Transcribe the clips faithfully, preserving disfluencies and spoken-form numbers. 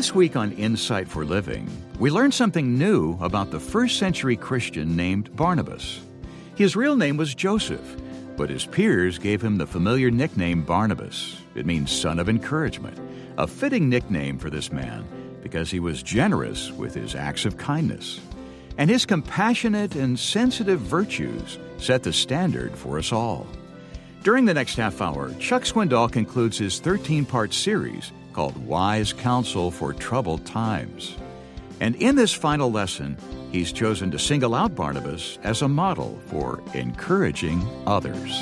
This week on Insight for Living, we learned something new about the first century Christian named Barnabas. His real name was Joseph, but his peers gave him the familiar nickname Barnabas. It means son of encouragement, a fitting nickname for this man because he was generous with his acts of kindness. And his compassionate and sensitive virtues set the standard for us all. During the next half hour, Chuck Swindoll concludes his thirteen-part series called Wise Counsel for Troubled Times. And in this final lesson, he's chosen to single out Barnabas as a model for encouraging others.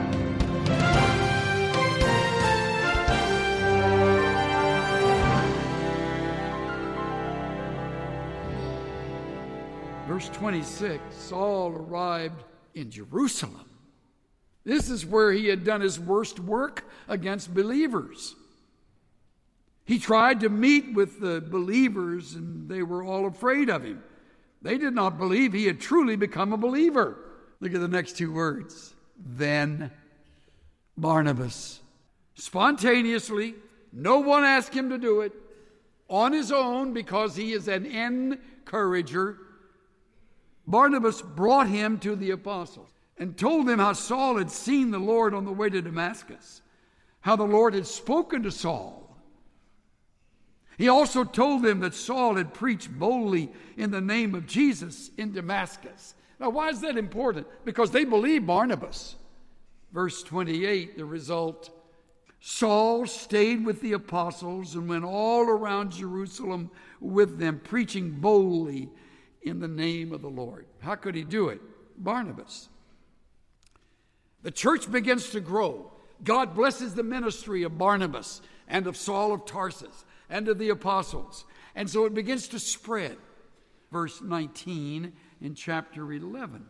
Verse twenty-six, Saul arrived in Jerusalem. This is where he had done his worst work against believers. He tried to meet with the believers, and they were all afraid of him. They did not believe he had truly become a believer. Look at the next two words. Then Barnabas, spontaneously, no one asked him to do it, on his own because he is an encourager, Barnabas brought him to the apostles and told them how Saul had seen the Lord on the way to Damascus, how the Lord had spoken to Saul. He also told them that Saul had preached boldly in the name of Jesus in Damascus. Now, why is that important? Because they believed Barnabas. Verse twenty-eight, the result, Saul stayed with the apostles and went all around Jerusalem with them, preaching boldly in the name of the Lord. How could he do it? Barnabas. The church begins to grow. God blesses the ministry of Barnabas and of Saul of Tarsus and of the apostles. And so it begins to spread. Verse nineteen in chapter eleven.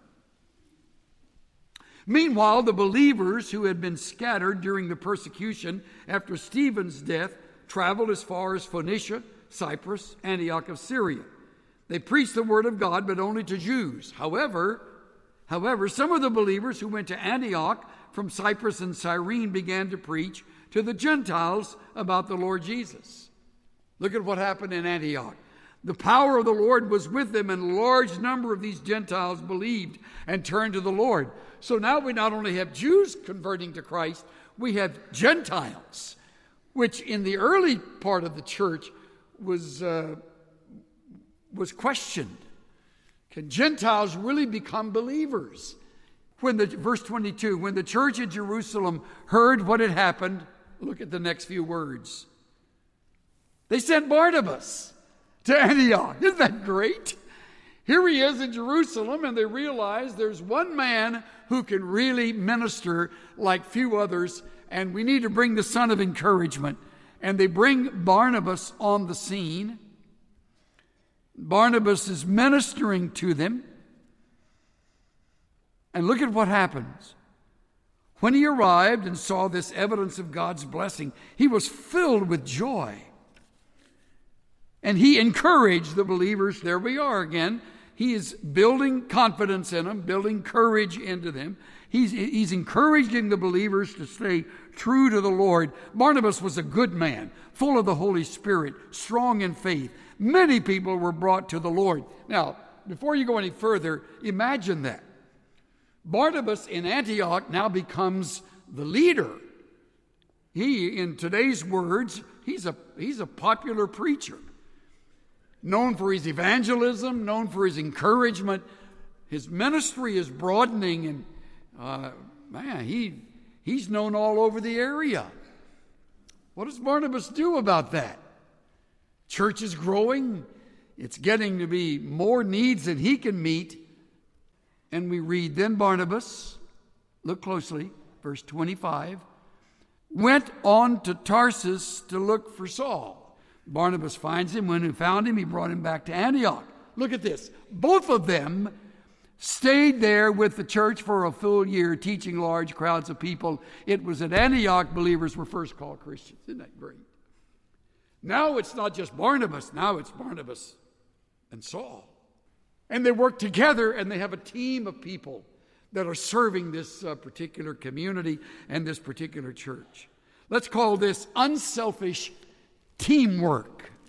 Meanwhile, the believers who had been scattered during the persecution after Stephen's death traveled as far as Phoenicia, Cyprus, Antioch of Syria. They preached the word of God, but only to Jews. However, however, some of the believers who went to Antioch from Cyprus and Cyrene began to preach to the Gentiles about the Lord Jesus. Look at what happened in Antioch. The power of the Lord was with them, and a large number of these Gentiles believed and turned to the Lord. So now we not only have Jews converting to Christ, we have Gentiles, which in the early part of the church was uh, was questioned. Can Gentiles really become believers? When the verse twenty-two, when the church at Jerusalem heard what had happened, look at the next few words. They sent Barnabas to Antioch. Isn't that great? Here he is in Jerusalem, and they realize there's one man who can really minister like few others, and we need to bring the son of encouragement. And they bring Barnabas on the scene. Barnabas is ministering to them. And look at what happens. When he arrived and saw this evidence of God's blessing, he was filled with joy. And he encouraged the believers. There we are again. He is building confidence in them, building courage into them. He's, he's encouraging the believers to stay true to the Lord. Barnabas was a good man, full of the Holy Spirit, strong in faith. Many people were brought to the Lord. Now, before you go any further, imagine that. Barnabas in Antioch now becomes the leader. He, in today's words, he's a, he's a popular preacher. Known for his evangelism, known for his encouragement. His ministry is broadening, and uh, man, he he's known all over the area. What does Barnabas do about that? Church is growing. It's getting to be more needs than he can meet. And we read, then Barnabas, look closely, verse twenty-five, went on to Tarsus to look for Saul. Barnabas finds him. When he found him, he brought him back to Antioch. Look at this. Both of them stayed there with the church for a full year, teaching large crowds of people. It was at Antioch believers were first called Christians. Isn't that great? Now it's not just Barnabas. Now it's Barnabas and Saul. And they work together, and they have a team of people that are serving this uh, particular community and this particular church. Let's call this unselfish teamwork.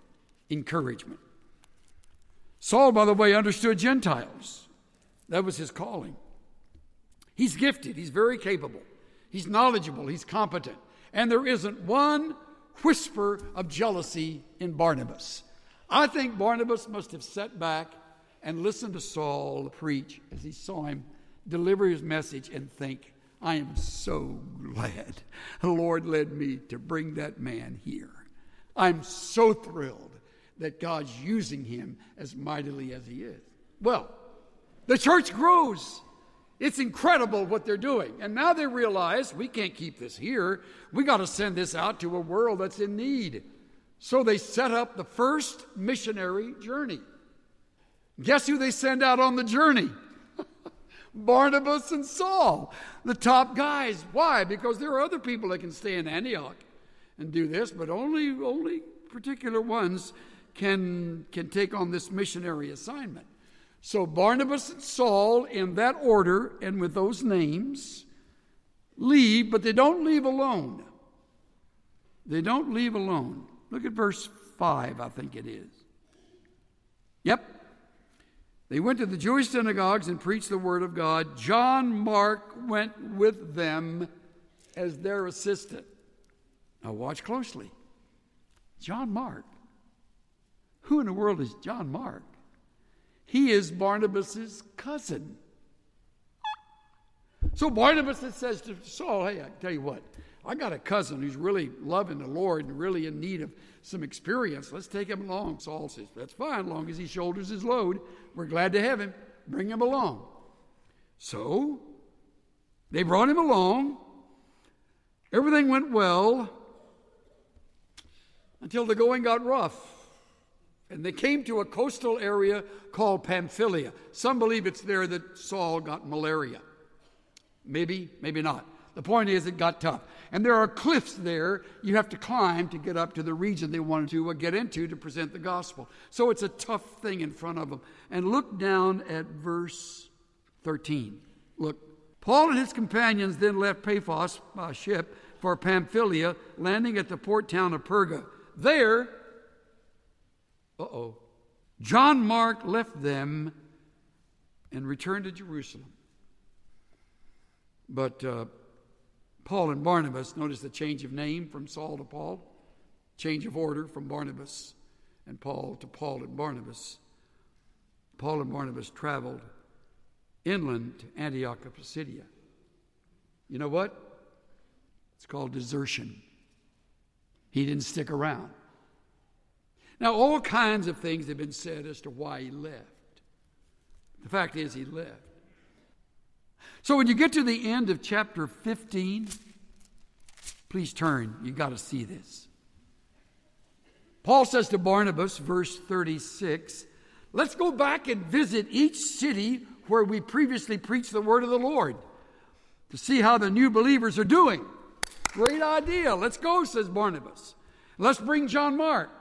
encouragement. Saul, by the way, understood Gentiles. That was his calling. He's gifted. He's very capable. He's knowledgeable. He's competent. And there isn't one whisper of jealousy in Barnabas. I think Barnabas must have sat back and listened to Saul preach as he saw him deliver his message and think, I am so glad the Lord led me to bring that man here. I'm so thrilled that God's using him as mightily as he is. Well, the church grows. It's incredible what they're doing. And now they realize we can't keep this here. We got to send this out to a world that's in need. So they set up the first missionary journey. Guess who they send out on the journey? Barnabas and Saul, the top guys. Why? Because there are other people that can stay in Antioch and do this, but only, only particular ones can, can take on this missionary assignment. So Barnabas and Saul, in that order and with those names, leave, but they don't leave alone. They don't leave alone. Look at verse five, I think it is. Yep. They went to the Jewish synagogues and preached the word of God. John Mark went with them as their assistant. Now watch closely. John Mark. Who in the world is John Mark? He is Barnabas' cousin. So Barnabas says to Saul, hey, I tell you what, I got a cousin who's really loving the Lord and really in need of some experience. Let's take him along. Saul says, that's fine, as long as he shoulders his load. We're glad to have him. Bring him along. So they brought him along. Everything went well until the going got rough. And they came to a coastal area called Pamphylia. Some believe it's there that Saul got malaria. Maybe, maybe not. The point is it got tough. And there are cliffs there you have to climb to get up to the region they wanted to get into to present the gospel. So it's a tough thing in front of them. And look down at verse thirteen. Look, Paul and his companions then left Paphos by ship for Pamphylia, landing at the port town of Perga. There, uh-oh, John Mark left them and returned to Jerusalem. But uh, Paul and Barnabas, notice the change of name from Saul to Paul, change of order from Barnabas and Paul to Paul and Barnabas. Paul and Barnabas traveled inland to Antioch of Pisidia. You know what? It's called desertion. He didn't stick around. Now, all kinds of things have been said as to why he left. The fact is, he left. So when you get to the end of chapter fifteen, please turn. You've got to see this. Paul says to Barnabas, verse thirty-six, let's go back and visit each city where we previously preached the word of the Lord to see how the new believers are doing. Great idea. Let's go, says Barnabas. Let's bring John Mark.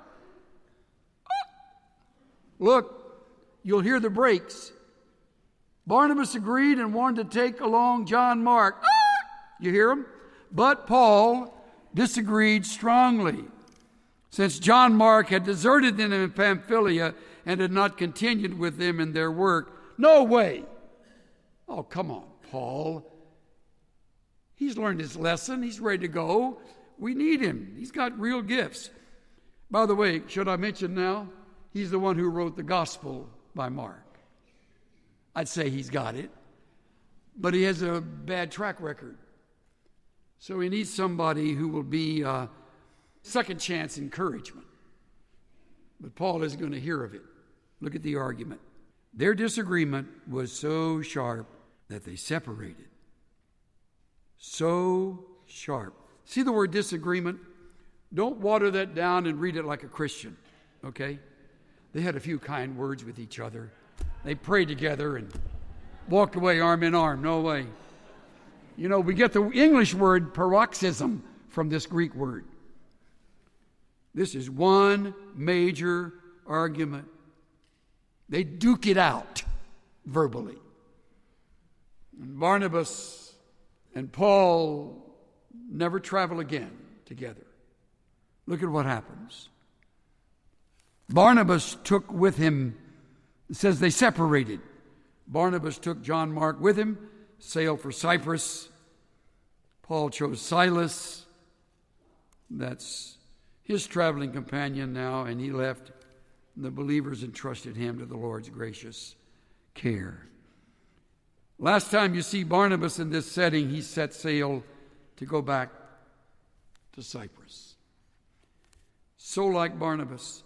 Look, you'll hear the brakes. Barnabas agreed and wanted to take along John Mark. You hear him? But Paul disagreed strongly, since John Mark had deserted them in Pamphylia and had not continued with them in their work. No way. Oh, come on, Paul. He's learned his lesson. He's ready to go. We need him. He's got real gifts. By the way, should I mention now? He's the one who wrote the gospel by Mark. I'd say he's got it, but he has a bad track record. So he needs somebody who will be uh, second chance encouragement. But Paul isn't going to hear of it. Look at the argument. Their disagreement was so sharp that they separated. So sharp. See the word disagreement? Don't water that down and read it like a Christian, okay? They had a few kind words with each other. They prayed together and walked away arm in arm. No way. You know, we get the English word paroxysm from this Greek word. This is one major argument. They duke it out verbally. And Barnabas and Paul never travel again together. Look at what happens. Barnabas took with him, it says they separated. Barnabas took John Mark with him, sailed for Cyprus. Paul chose Silas. That's his traveling companion now, and he left. The believers entrusted him to the Lord's gracious care. Last time you see Barnabas in this setting, he set sail to go back to Cyprus. So like Barnabas,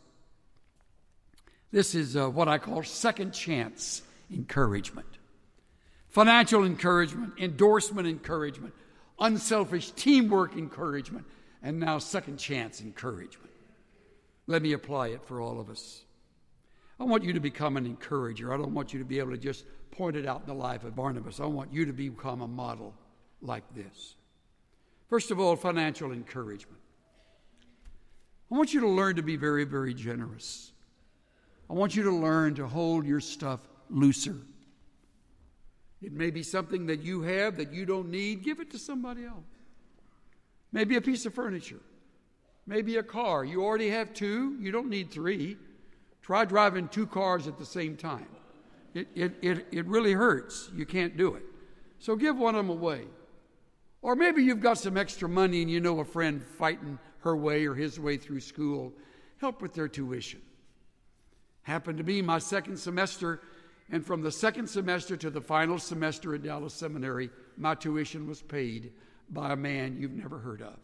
this is uh, what I call second chance encouragement. Financial encouragement, endorsement encouragement, unselfish teamwork encouragement, and now second chance encouragement. Let me apply it for all of us. I want you to become an encourager. I don't want you to be able to just point it out in the life of Barnabas. I want you to become a model like this. First of all, financial encouragement. I want you to learn to be very, very generous. I want you to learn to hold your stuff looser. It may be something that you have that you don't need. Give it to somebody else. Maybe a piece of furniture. Maybe a car. You already have two. You don't need three. Try driving two cars at the same time. It, it, it, it really hurts. You can't do it. So give one of them away. Or maybe you've got some extra money and you know a friend fighting her way or his way through school. Help with their tuition. Happened to be my second semester, and from the second semester to the final semester at Dallas Seminary, my tuition was paid by a man you've never heard of,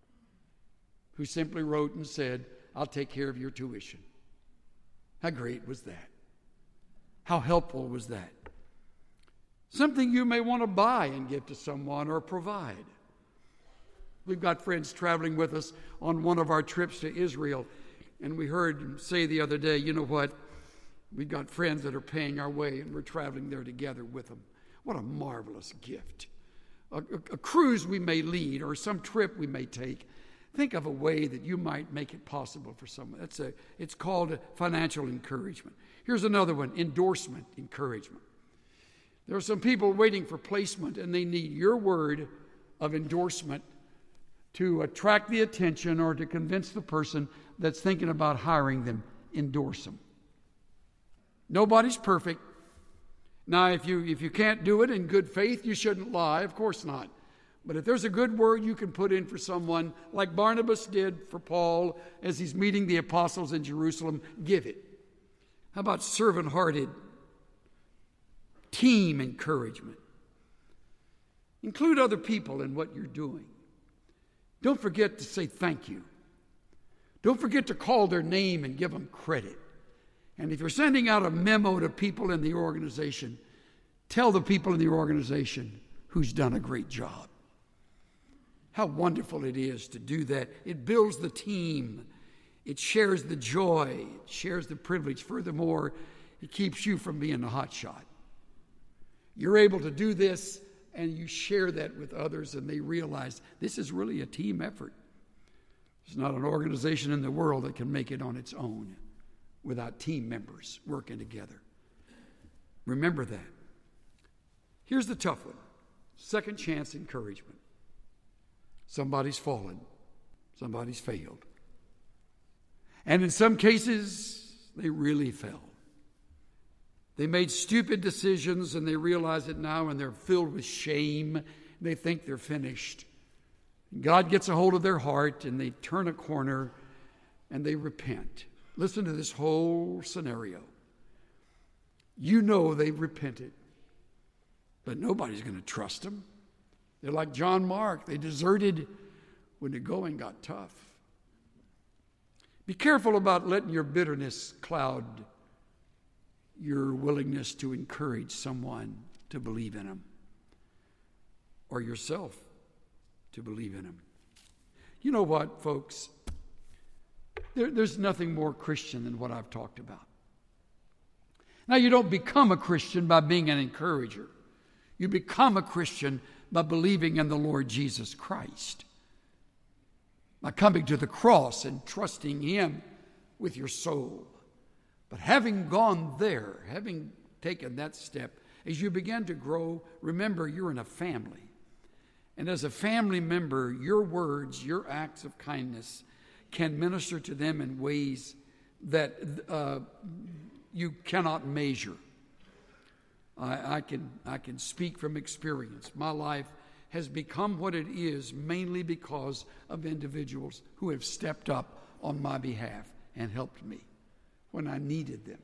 who simply wrote and said, I'll take care of your tuition. How great was that? How helpful was that? Something you may want to buy and give to someone or provide. We've got friends traveling with us on one of our trips to Israel, and we heard him say the other day, you know what? We've got friends that are paying our way, and we're traveling there together with them. What a marvelous gift. A, a, a cruise we may lead or some trip we may take. Think of a way that you might make it possible for someone. That's a, it's called a financial encouragement. Here's another one, endorsement encouragement. There are some people waiting for placement, and they need your word of endorsement to attract the attention or to convince the person that's thinking about hiring them. Endorse them. Nobody's perfect. Now, if you if you can't do it in good faith, you shouldn't lie. Of course not. But if there's a good word you can put in for someone, like Barnabas did for Paul as he's meeting the apostles in Jerusalem, give it. How about servant-hearted team encouragement? Include other people in what you're doing. Don't forget to say thank you. Don't forget to call their name and give them credit. And if you're sending out a memo to people in the organization, tell the people in the organization who's done a great job. How wonderful it is to do that. It builds the team. It shares the joy. It shares the privilege. Furthermore, it keeps you from being a hot shot. You're able to do this, and you share that with others, and they realize this is really a team effort. There's not an organization in the world that can make it on its own without team members working together. Remember that. Here's the tough one. Second chance encouragement. Somebody's fallen. Somebody's failed. And in some cases, they really fell. They made stupid decisions and they realize it now and they're filled with shame. They think they're finished. God gets a hold of their heart and they turn a corner and they repent. Listen to this whole scenario. You know they've repented, but nobody's going to trust them. They're like John Mark. They deserted when the going got tough. Be careful about letting your bitterness cloud your willingness to encourage someone to believe in him, or yourself to believe in him. You know what, folks? There, there's nothing more Christian than what I've talked about. Now, you don't become a Christian by being an encourager. You become a Christian by believing in the Lord Jesus Christ, by coming to the cross and trusting him with your soul. But having gone there, having taken that step, as you begin to grow, remember you're in a family. And as a family member, your words, your acts of kindness can minister to them in ways that uh, you cannot measure. I, I can I can speak from experience. My life has become what it is mainly because of individuals who have stepped up on my behalf and helped me when I needed them.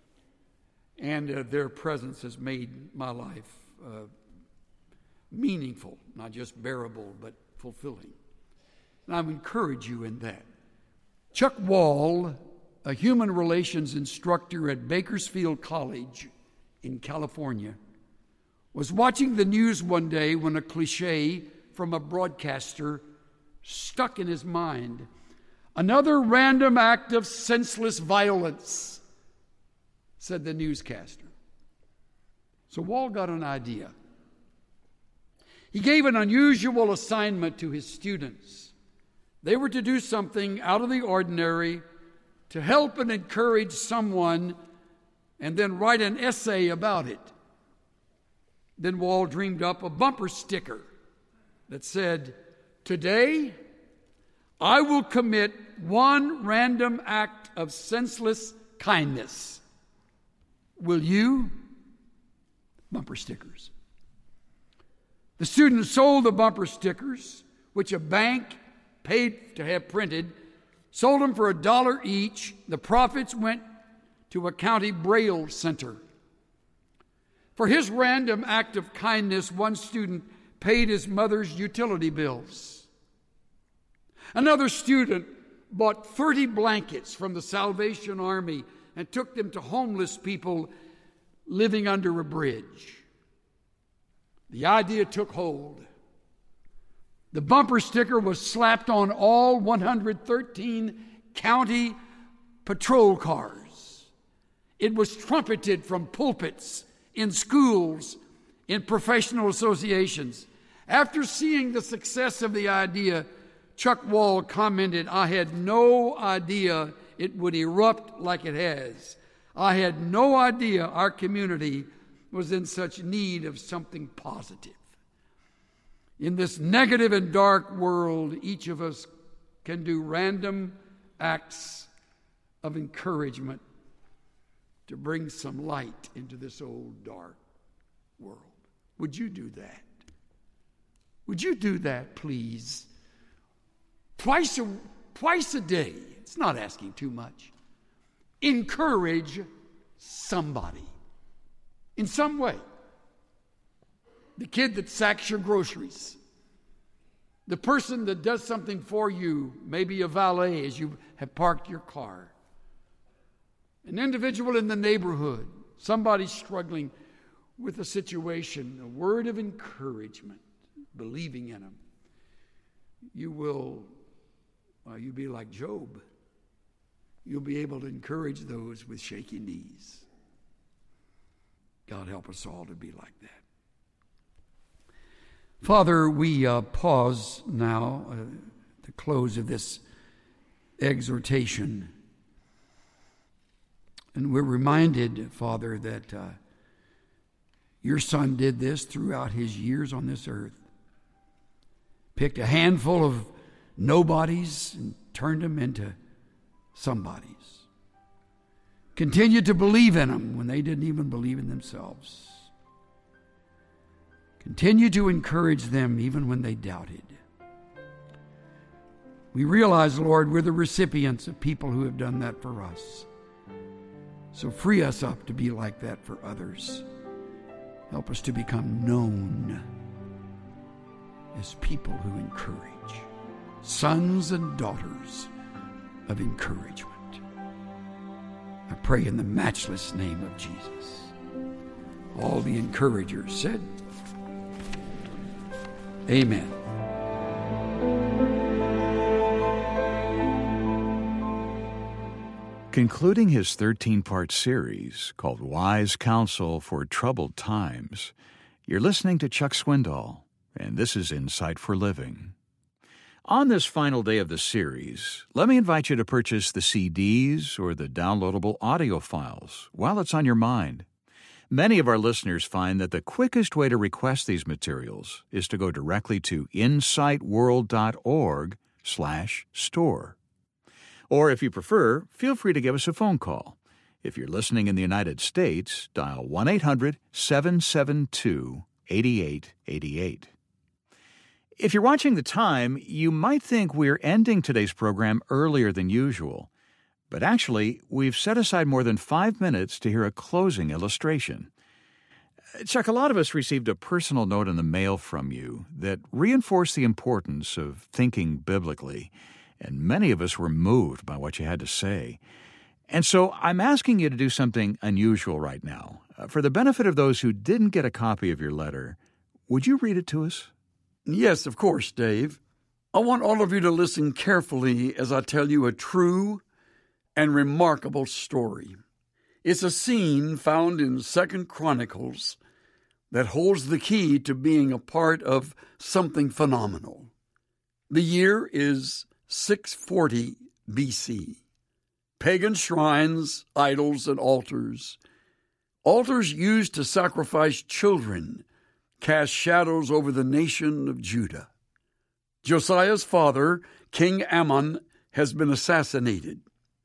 And uh, their presence has made my life uh, meaningful, not just bearable, but fulfilling. And I would encourage you in that. Chuck Wall, a human relations instructor at Bakersfield College in California, was watching the news one day when a cliche from a broadcaster stuck in his mind. Another random act of senseless violence, said the newscaster. So Wall got an idea. He gave an unusual assignment to his students. They were to do something out of the ordinary to help and encourage someone and then write an essay about it. Then Wall dreamed up a bumper sticker that said, "Today, I will commit one random act of senseless kindness. Will you?" Bumper stickers. The students sold the bumper stickers, which a bank paid to have printed, sold them for a dollar each. The profits went to a county Braille center. For his random act of kindness, one student paid his mother's utility bills. Another student bought thirty blankets from the Salvation Army and took them to homeless people living under a bridge. The idea took hold. The bumper sticker was slapped on all one hundred thirteen county patrol cars. It was trumpeted from pulpits, in schools, in professional associations. After seeing the success of the idea, Chuck Wall commented, "I had no idea it would erupt like it has. I had no idea our community was in such need of something positive." In this negative and dark world, each of us can do random acts of encouragement to bring some light into this old dark world. Would you do that? Would you do that, please? Twice a, twice a day. It's not asking too much. Encourage somebody in some way. The kid that sacks your groceries. The person that does something for you, maybe a valet as you have parked your car. An individual in the neighborhood, somebody struggling with a situation, a word of encouragement, believing in them. You will, well, you'll be like Job. You'll be able to encourage those with shaky knees. God help us all to be like that. Father, we uh, pause now uh, at the close of this exhortation. And we're reminded, Father, that uh, your Son did this throughout his years on this earth. Picked a handful of nobodies and turned them into somebodies. Continued to believe in them when they didn't even believe in themselves. Continue to encourage them even when they doubted. We realize, Lord, we're the recipients of people who have done that for us. So free us up to be like that for others. Help us to become known as people who encourage, sons and daughters of encouragement. I pray in the matchless name of Jesus. All the encouragers said, Amen. Concluding his thirteen-part series called Wise Counsel for Troubled Times, you're listening to Chuck Swindoll, and this is Insight for Living. On this final day of the series, let me invite you to purchase the C Ds or the downloadable audio files while it's on your mind. Many of our listeners find that the quickest way to request these materials is to go directly to insightworld dot org slash store. Or if you prefer, feel free to give us a phone call. If you're listening in the United States, dial one eight hundred seven seven two eight eight eight eight. If you're watching the time, you might think we're ending today's program earlier than usual. But actually, we've set aside more than five minutes to hear a closing illustration. Chuck, a lot of us received a personal note in the mail from you that reinforced the importance of thinking biblically, and many of us were moved by what you had to say. And so I'm asking you to do something unusual right now. Uh, for the benefit of those who didn't get a copy of your letter, would you read it to us? Yes, of course, Dave. I want all of you to listen carefully as I tell you a true and remarkable story. It's a scene found in Second Chronicles that holds the key to being a part of something phenomenal. The year is six forty B C. Pagan shrines, idols, and altars, altars used to sacrifice children, cast shadows over the nation of Judah. Josiah's father, King Amon, has been assassinated.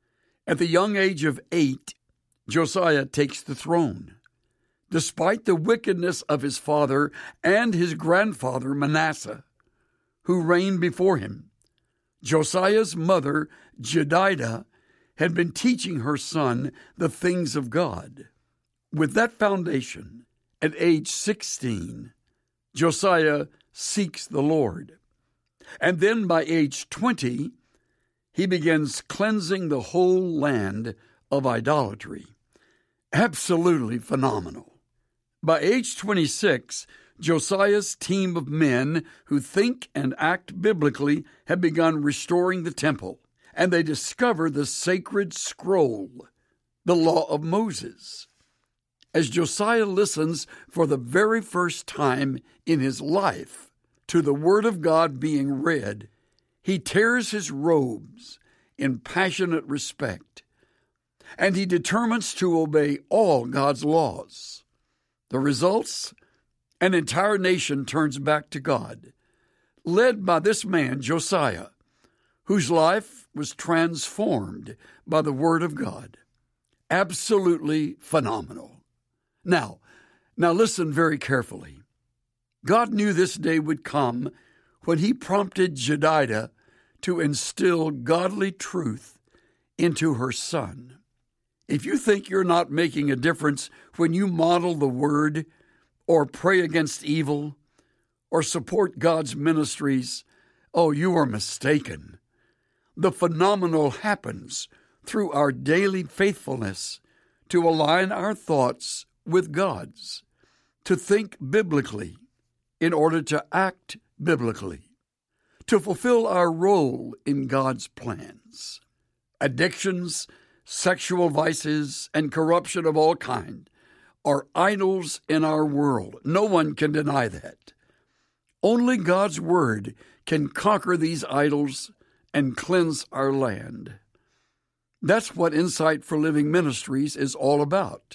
At the young age of eight, Josiah takes the throne. Despite the wickedness of his father and his grandfather Manasseh, who reigned before him, Josiah's mother, Jedidah, had been teaching her son the things of God. With that foundation, at age sixteen, Josiah seeks the Lord. And then by age twenty, he begins cleansing the whole land of idolatry. Absolutely phenomenal. By age twenty-six, Josiah's team of men who think and act biblically have begun restoring the temple, and they discover the sacred scroll, the Law of Moses. As Josiah listens for the very first time in his life to the Word of God being read, he tears his robes in passionate respect, and he determines to obey all God's laws. The results? An entire nation turns back to God, led by this man, Josiah, whose life was transformed by the Word of God. Absolutely phenomenal. Now, now listen very carefully. God knew this day would come when he prompted Jedidah to instill godly truth into her son. If you think you're not making a difference when you model the Word or pray against evil or support God's ministries, oh, you are mistaken. The phenomenal happens through our daily faithfulness to align our thoughts with God's, to think biblically in order to act biblically, to fulfill our role in God's plans. Addictions, sexual vices, and corruption of all kind are idols in our world. No one can deny that. Only God's Word can conquer these idols and cleanse our land. That's what Insight for Living Ministries is all about.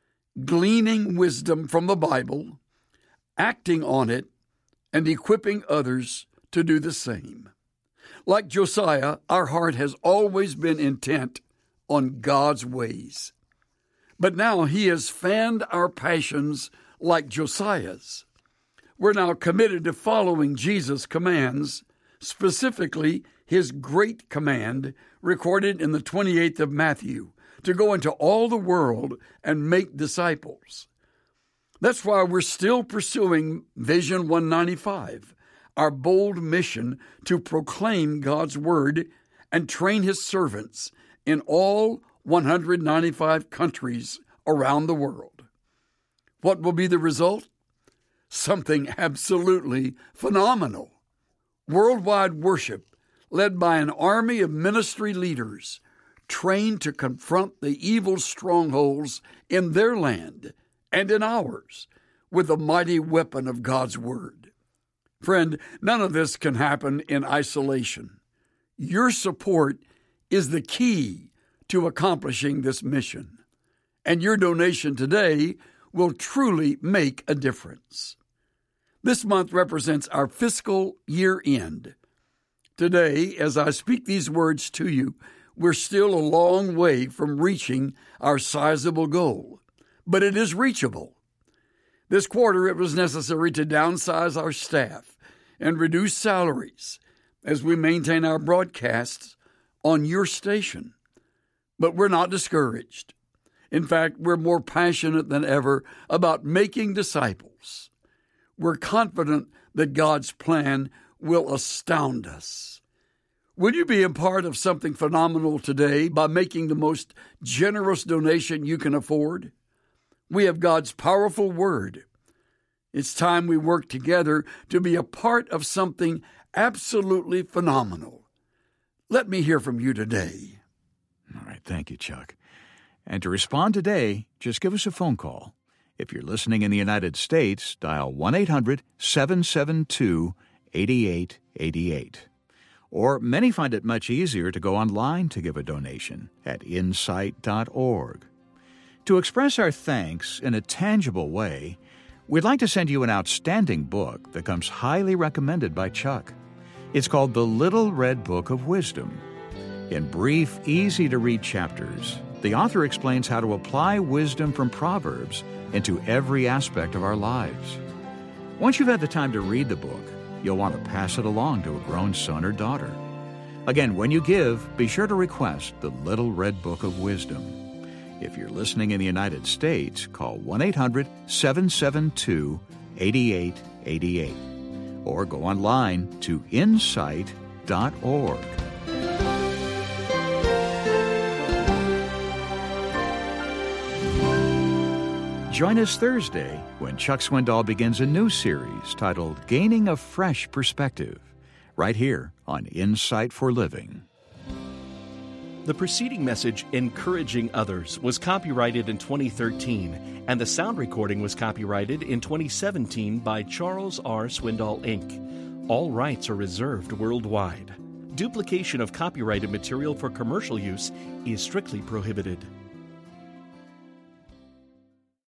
Gleaning wisdom from the Bible, acting on it, and equipping others to do the same. Like Josiah, our heart has always been intent on God's ways. But now he has fanned our passions like Josiah's. We're now committed to following Jesus' commands, specifically his great command recorded in the twenty-eighth of Matthew, to go into all the world and make disciples. That's why we're still pursuing Vision one ninety-five, our bold mission to proclaim God's Word and train his servants in all one hundred ninety-five countries around the world. What will be the result? Something absolutely phenomenal. Worldwide worship led by an army of ministry leaders trained to confront the evil strongholds in their land and in ours with the mighty weapon of God's Word. Friend, none of this can happen in isolation. Your support is the key to accomplishing this mission, and your donation today will truly make a difference. This month represents our fiscal year end. Today, as I speak these words to you, we're still a long way from reaching our sizable goal, but it is reachable. This quarter, it was necessary to downsize our staff and reduce salaries as we maintain our broadcasts on your station. But we're not discouraged. In fact, we're more passionate than ever about making disciples. We're confident that God's plan will astound us. Will you be a part of something phenomenal today by making the most generous donation you can afford? We have God's powerful word. It's time we work together to be a part of something absolutely phenomenal. Let me hear from you today. All right, thank you, Chuck. And to respond today, just give us a phone call. If you're listening in the United States, dial one eight hundred seven seven two eight eight eight eight. Or many find it much easier to go online to give a donation at insight dot org. To express our thanks in a tangible way, we'd like to send you an outstanding book that comes highly recommended by Chuck. It's called The Little Red Book of Wisdom. In brief, easy-to-read chapters, the author explains how to apply wisdom from Proverbs into every aspect of our lives. Once you've had the time to read the book, you'll want to pass it along to a grown son or daughter. Again, when you give, be sure to request The Little Red Book of Wisdom. If you're listening in the United States, call one eight hundred seven seven two eight eight eight eight or go online to insight dot org. Join us Thursday when Chuck Swindoll begins a new series titled Gaining a Fresh Perspective, right here on Insight for Living. The preceding message, Encouraging Others, was copyrighted in twenty thirteen, and the sound recording was copyrighted in twenty seventeen by Charles R. Swindoll, Incorporated. All rights are reserved worldwide. Duplication of copyrighted material for commercial use is strictly prohibited.